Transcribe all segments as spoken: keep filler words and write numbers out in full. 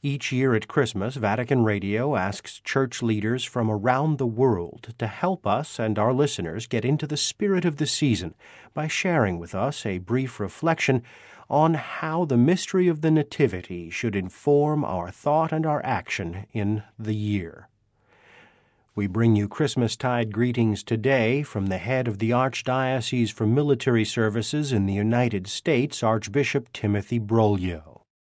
Each year at Christmas, Vatican Radio asks church leaders from around the world to help us and our listeners get into the spirit of the season by sharing with us a brief reflection on how the mystery of the Nativity should inform our thought and our action in the year. We bring you Christmastide greetings today from the head of the Archdiocese for Military Services in the United States, Archbishop Timothy Broglio.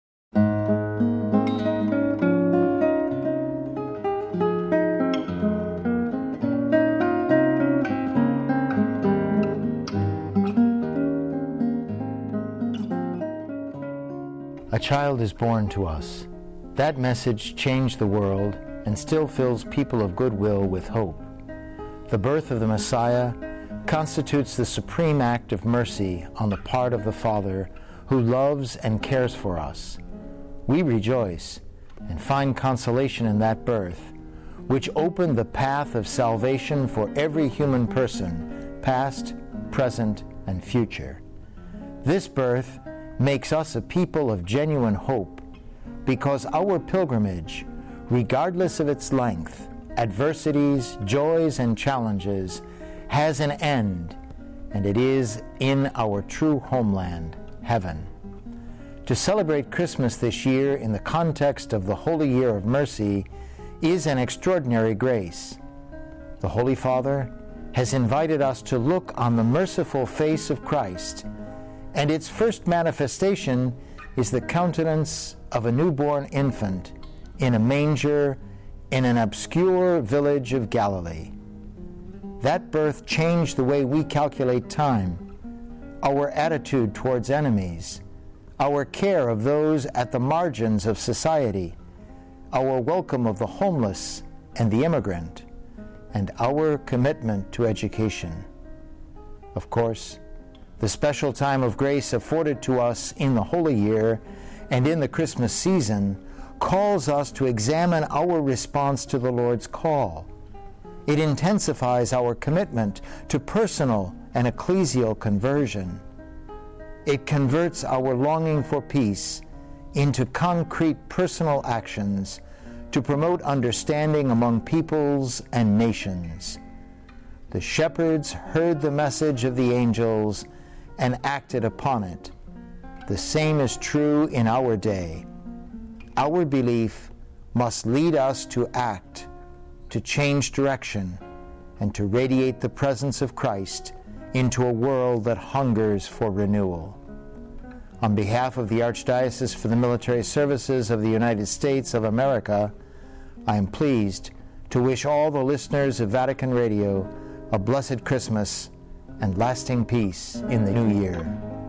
A child is born to us. That message changed the world and still fills people of goodwill with hope. The birth of the Messiah constitutes the supreme act of mercy on the part of the Father who loves and cares for us. We rejoice and find consolation in that birth, which opened the path of salvation for every human person, past, present, and future. This birth makes us a people of genuine hope, because our pilgrimage, regardless of its length, adversities, joys, and challenges, has an end, and it is in our true homeland, heaven. To celebrate Christmas this year in the context of the Holy Year of Mercy is an extraordinary grace. The Holy Father has invited us to look on the merciful face of Christ, and its first manifestation is the countenance of a newborn infant in a manger in an obscure village of Galilee. That birth changed the way we calculate time, our attitude towards enemies, our care of those at the margins of society, our welcome of the homeless and the immigrant, and our commitment to education. Of course, the special time of grace afforded to us in the Holy Year and in the Christmas season calls us to examine our response to the Lord's call. It intensifies our commitment to personal and ecclesial conversion. It converts our longing for peace into concrete personal actions to promote understanding among peoples and nations. The shepherds heard the message of the angels and acted upon it. The same is true in our day. Our belief must lead us to act, to change direction, and to radiate the presence of Christ into a world that hungers for renewal. On behalf of the Archdiocese for the Military Services of the United States of America, I am pleased to wish all the listeners of Vatican Radio a blessed Christmas and lasting peace in the new year.